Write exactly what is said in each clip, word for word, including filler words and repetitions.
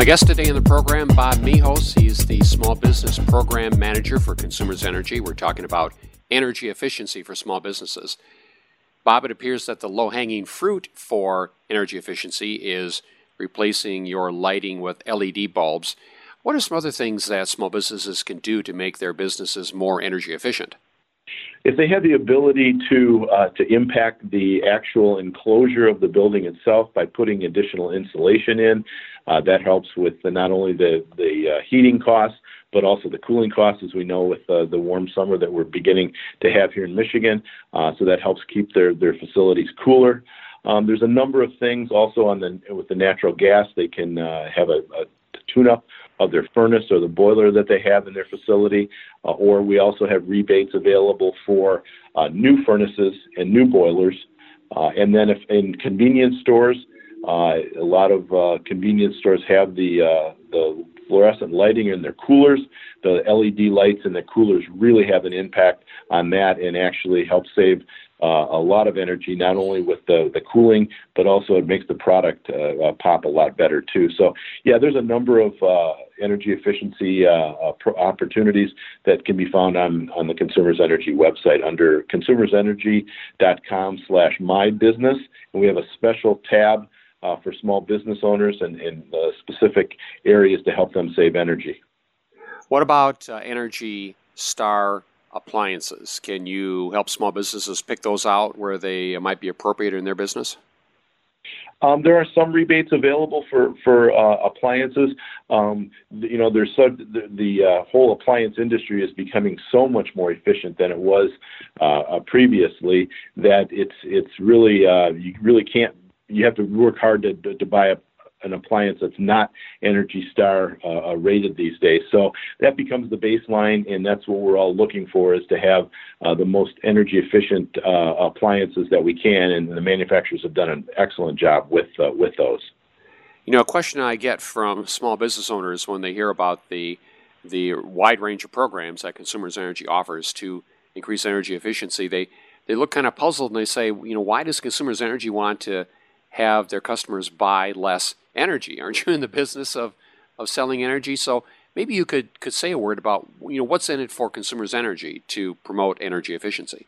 My guest today in the program, Bob Mihos. He's the Small Business Program Manager for Consumers Energy. We're talking about energy efficiency for small businesses. Bob, it appears that the low-hanging fruit for energy efficiency is replacing your lighting with L E D bulbs. What are some other things that small businesses can do to make their businesses more energy efficient? If they have the ability to uh, to impact the actual enclosure of the building itself by putting additional insulation in, uh, that helps with the, not only the, the uh, heating costs, but also the cooling costs, as we know with uh, the warm summer that we're beginning to have here in Michigan. Uh, so that helps keep their, their facilities cooler. Um, there's a number of things also on the with the natural gas. They can uh, have a, a tune-up of their furnace or the boiler that they have in their facility, uh, or we also have rebates available for uh, new furnaces and new boilers. Uh, and then if in convenience stores, uh, a lot of uh, convenience stores have the uh, the fluorescent lighting in their coolers. The L E D lights in the coolers really have an impact on that and actually help save uh, a lot of energy, not only with the, the cooling, but also it makes the product uh, uh, pop a lot better too. So yeah, there's a number of uh, energy efficiency uh, uh, pro- opportunities that can be found on, on the Consumers Energy website under consumersenergy.com slash my business. And we have a special tab uh, for small business owners and, and uh, specific areas to help them save energy. What about uh, Energy Star appliances? Can you help small businesses pick those out where they might be appropriate in their business? Um, there are some rebates available for for uh, appliances. Um, you know, there's so, the, the uh, whole appliance industry is becoming so much more efficient than it was uh, uh, previously that it's it's really uh, you really can't. You have to work hard to to, to buy a an appliance that's not Energy Star uh, rated these days. So that becomes the baseline, and that's what we're all looking for, is to have uh, the most energy efficient uh, appliances that we can, and the manufacturers have done an excellent job with uh, with those. You know, a question I get from small business owners when they hear about the the wide range of programs that Consumers Energy offers to increase energy efficiency, they, they look kind of puzzled and they say, you know, why does Consumers Energy want to have their customers buy less energy? Aren't you in the business of, of selling energy? So maybe you could, could say a word about, you know, what's in it for Consumers Energy to promote energy efficiency.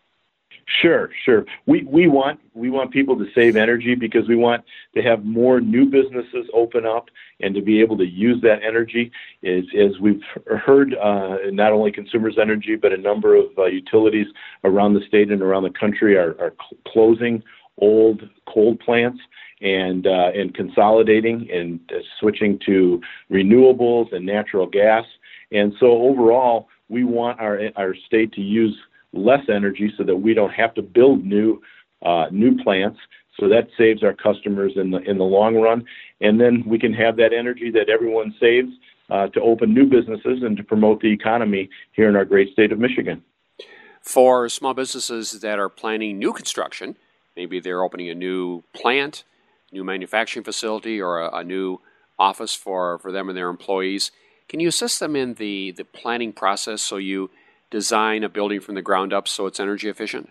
Sure, sure. We we want we want people to save energy because we want to have more new businesses open up and to be able to use that energy. As, as we've heard, uh, not only Consumers Energy, but a number of uh, utilities around the state and around the country are, are cl- closing old coal plants and uh, and consolidating and uh, switching to renewables and natural gas. And so overall, we want our our state to use less energy so that we don't have to build new uh, new plants. So that saves our customers in the in the long run. And then we can have that energy that everyone saves uh, to open new businesses and to promote the economy here in our great state of Michigan. For small businesses that are planning new construction, maybe they're opening a new plant, new manufacturing facility, or a, a new office for, for them and their employees. Can you assist them in the, the planning process so you design a building from the ground up so it's energy efficient?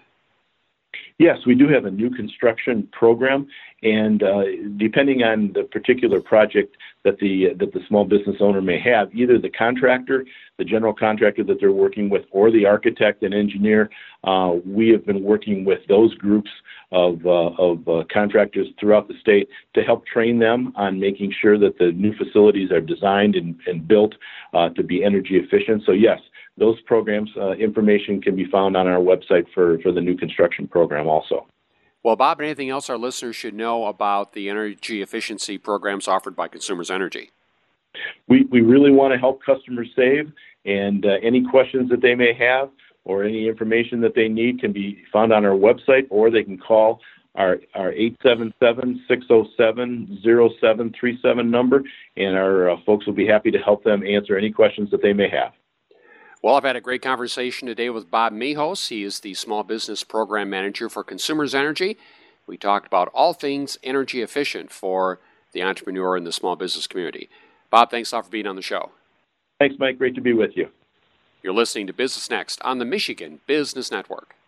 Yes, we do have a new construction program, and uh, depending on the particular project that the that the small business owner may have, either the contractor, the general contractor that they're working with, or the architect and engineer, uh, we have been working with those groups of uh, of uh, contractors throughout the state to help train them on making sure that the new facilities are designed and, and built uh, to be energy efficient. So yes, those programs, uh, information can be found on our website for, for the new construction program also. Well, Bob, anything else our listeners should know about the energy efficiency programs offered by Consumers Energy? We, we really want to help customers save, and uh, any questions that they may have or any information that they need can be found on our website, or they can call our, our eight seven seven, six oh seven, oh seven three seven number, and our uh, folks will be happy to help them answer any questions that they may have. Well, I've had a great conversation today with Bob Mihos. He is the Small Business Program Manager for Consumers Energy. We talked about all things energy efficient for the entrepreneur and the small business community. Bob, thanks a lot for being on the show. Thanks, Mike. Great to be with you. You're listening to Business Next on the Michigan Business Network.